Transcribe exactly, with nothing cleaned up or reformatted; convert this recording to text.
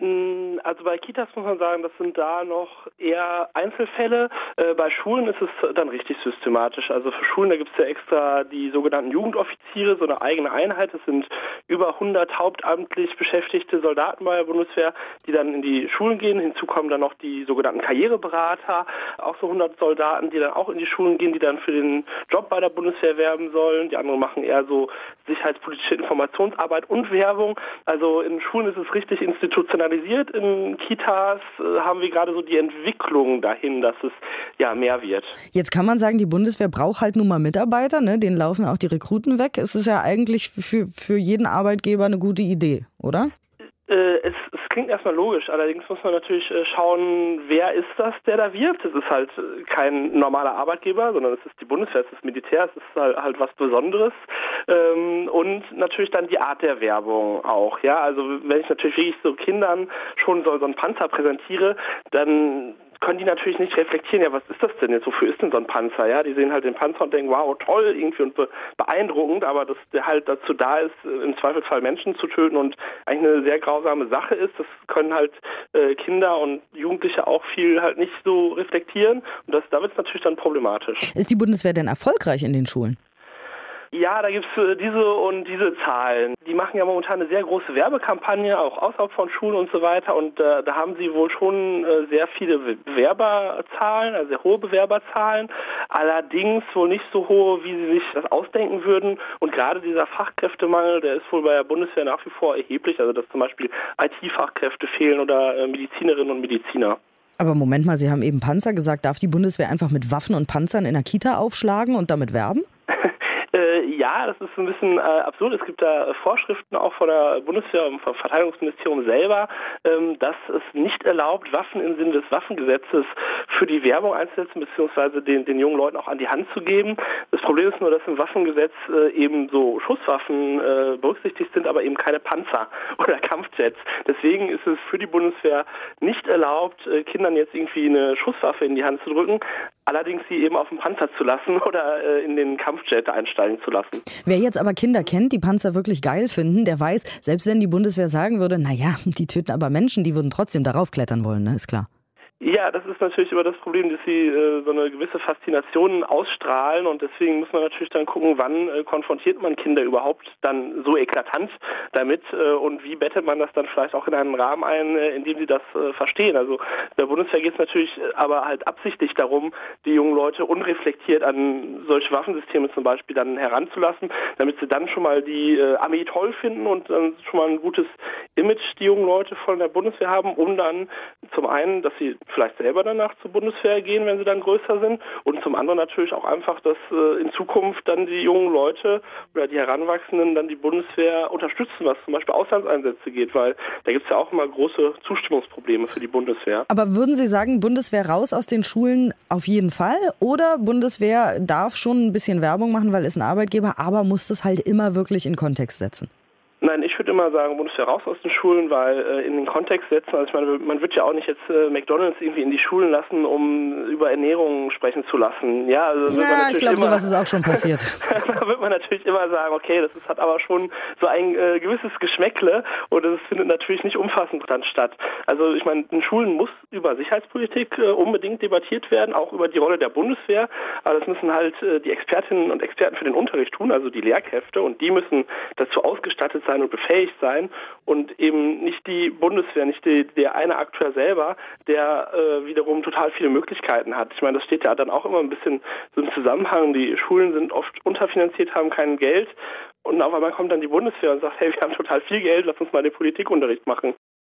Also bei Kitas muss man sagen, das sind da noch eher Einzelfälle. Äh, bei Schulen ist es dann richtig systematisch. Also für Schulen, da gibt es ja extra die sogenannten Jugendoffiziere, so eine eigene Einheit. Das sind über hundert hauptamtlich beschäftigte Soldaten bei der Bundeswehr, die dann in die Schulen gehen. Hinzu kommen dann noch die sogenannten Karriereberater, auch so hundert Soldaten, die dann auch in die Schulen gehen, die dann für den Job bei der Bundeswehr werben sollen. Die anderen machen eher so sicherheitspolitische Informationsarbeit und Werbung. Also in Schulen ist es richtig institutionalisiert. In Kitas äh, haben wir gerade so die Entwicklung dahin, dass es ja mehr wird. Jetzt kann man sagen, die Bundeswehr braucht halt nun mal Mitarbeiter, ne? Denen laufen auch die Rekruten weg. Es ist ja eigentlich für, für jeden Arbeitgeber eine gute Idee, oder? Äh, es, es klingt erstmal logisch, allerdings muss man natürlich äh, schauen, wer ist das, der da wirbt. Es ist halt kein normaler Arbeitgeber, sondern es ist die Bundeswehr, es ist das Militär, es ist halt, halt was Besonderes. Ähm, und natürlich dann die Art der Werbung auch. Ja, also wenn ich natürlich wirklich so Kindern schon so, so einen Panzer präsentiere, dann können die natürlich nicht reflektieren, ja, was ist das denn jetzt, wofür ist denn so ein Panzer, ja, die sehen halt den Panzer und denken, wow, toll irgendwie und be- beeindruckend, aber dass der halt dazu da ist, im Zweifelsfall Menschen zu töten und eigentlich eine sehr grausame Sache ist, das können halt äh, Kinder und Jugendliche auch viel halt nicht so reflektieren und das, da wird es natürlich dann problematisch. Ist die Bundeswehr denn erfolgreich in den Schulen? Ja, da gibt's äh, diese und diese Zahlen. Die machen ja momentan eine sehr große Werbekampagne, auch außerhalb von Schulen und so weiter. Und äh, da haben sie wohl schon äh, sehr viele Bewerberzahlen, also sehr hohe Bewerberzahlen. Allerdings wohl nicht so hohe, wie sie sich das ausdenken würden. Und gerade dieser Fachkräftemangel, der ist wohl bei der Bundeswehr nach wie vor erheblich. Also dass zum Beispiel I T-Fachkräfte fehlen oder äh, Medizinerinnen und Mediziner. Aber Moment mal, Sie haben eben Panzer gesagt. Darf die Bundeswehr einfach mit Waffen und Panzern in der Kita aufschlagen und damit werben? Äh, ja, das ist ein bisschen äh, absurd. Es gibt da Vorschriften auch von der Bundeswehr und vom Verteidigungsministerium selber, ähm, dass es nicht erlaubt, Waffen im Sinne des Waffengesetzes für die Werbung einzusetzen, beziehungsweise den, den jungen Leuten auch an die Hand zu geben. Das Problem ist nur, dass im Waffengesetz äh, eben so Schusswaffen äh, berücksichtigt sind, aber eben keine Panzer oder Kampfjets. Deswegen ist es für die Bundeswehr nicht erlaubt, äh, Kindern jetzt irgendwie eine Schusswaffe in die Hand zu drücken, allerdings sie eben auf den Panzer zu lassen oder äh, in den Kampfjet einsteigen zu lassen. Wer jetzt aber Kinder kennt, die Panzer wirklich geil finden, der weiß, selbst wenn die Bundeswehr sagen würde, naja, die töten aber Menschen, die würden trotzdem darauf klettern wollen, ne? Ist klar. Ja, das ist natürlich immer das Problem, dass sie äh, so eine gewisse Faszination ausstrahlen und deswegen muss man natürlich dann gucken, wann äh, konfrontiert man Kinder überhaupt dann so eklatant damit äh, und wie bettet man das dann vielleicht auch in einen Rahmen ein, äh, in dem sie das äh, verstehen. Also der Bundeswehr geht es natürlich aber halt absichtlich darum, die jungen Leute unreflektiert an solche Waffensysteme zum Beispiel dann heranzulassen, damit sie dann schon mal die äh, Armee toll finden und dann schon mal ein gutes Image die jungen Leute von der Bundeswehr haben, um dann zum einen, dass sie vielleicht selber danach zur Bundeswehr gehen, wenn sie dann größer sind und zum anderen natürlich auch einfach, dass äh, in Zukunft dann die jungen Leute oder die Heranwachsenden dann die Bundeswehr unterstützen, was zum Beispiel Auslandseinsätze geht, weil da gibt es ja auch immer große Zustimmungsprobleme für die Bundeswehr. Aber würden Sie sagen, Bundeswehr raus aus den Schulen auf jeden Fall oder Bundeswehr darf schon ein bisschen Werbung machen, weil es ein Arbeitgeber, aber muss das halt immer wirklich in Kontext setzen? Nein, ich würde immer sagen, Bundeswehr raus aus den Schulen, weil äh, in den Kontext setzen, also ich meine, man wird ja auch nicht jetzt äh, McDonalds irgendwie in die Schulen lassen, um über Ernährung sprechen zu lassen. Ja, also ja ich glaube, sowas ist auch schon passiert. Da wird man natürlich immer sagen, okay, das ist, hat aber schon so ein äh, gewisses Geschmäckle und das findet natürlich nicht umfassend dann statt. Also ich meine, in Schulen muss über Sicherheitspolitik äh, unbedingt debattiert werden, auch über die Rolle der Bundeswehr, aber das müssen halt äh, die Expertinnen und Experten für den Unterricht tun, also die Lehrkräfte und die müssen dazu ausgestattet sein und befähigt sein und eben nicht die Bundeswehr, nicht die, der eine Akteur selber, der äh, wiederum total viele Möglichkeiten hat. Ich meine, das steht ja dann auch immer ein bisschen so im Zusammenhang. Die Schulen sind oft unterfinanziert, haben kein Geld und auf einmal kommt dann die Bundeswehr und sagt, hey, wir haben total viel Geld, lass uns mal den Politikunterricht machen.